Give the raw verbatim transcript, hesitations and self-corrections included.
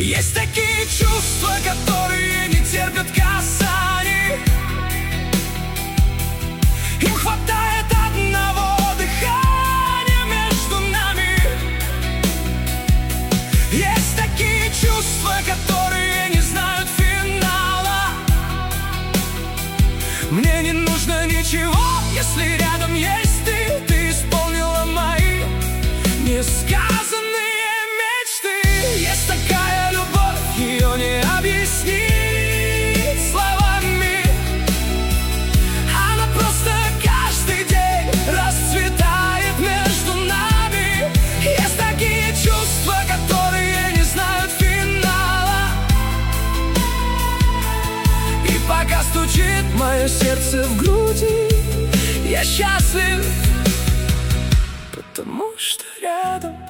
Есть такие чувства, которые не терпят касаний. Им хватает одного дыхания между нами. Есть такие чувства, которые не знают финала. Мне не нужно ничего, если рядом есть ты. Ты исполнила мои несказанные мечты. Есть такая любовь, ее не объяснить словами. Она просто каждый день расцветает между нами. Есть такие чувства, которые не знают финала. И пока стучит мое сердце в груди, я счастлив, потому что рядом